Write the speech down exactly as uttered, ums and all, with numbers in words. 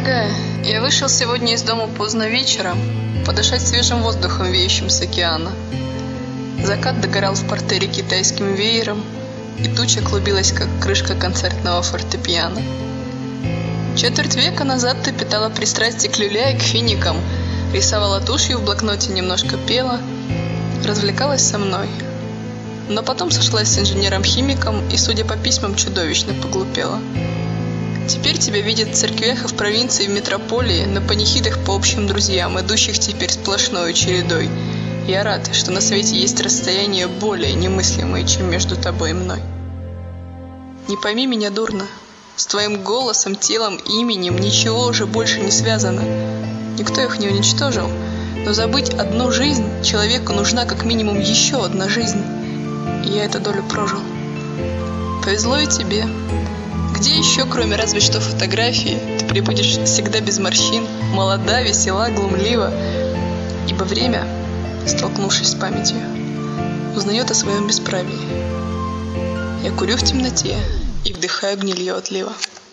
Дорогая, я вышел сегодня из дома поздно вечером, подышать свежим воздухом, веющим с океана. Закат догорал в портере китайским веером, и туча клубилась, как крышка концертного фортепиано. Четверть века назад ты питала пристрастие к люля и к финикам, рисовала тушью в блокноте, немножко пела, развлекалась со мной. Но потом сошлась с инженером-химиком и, судя по письмам, чудовищно поглупела. Теперь тебя видят в церквях и в провинции, и в метрополии, на панихидах по общим друзьям, идущих теперь сплошной чередой. Я рад, что на свете есть расстояния более немыслимые, чем между тобой и мной. Не пойми меня дурно. С твоим голосом, телом, именем ничего уже больше не связано. Никто их не уничтожил. Но забыть одну жизнь человеку нужна как минимум еще одна жизнь. И я эту долю прожил. Повезло и тебе. Где еще, кроме разве что фотографии, ты прибудешь всегда без морщин, молода, весела, глумлива, ибо время, столкнувшись с памятью, узнает о своем бесправии. Я курю в темноте и вдыхаю гнилье отлива.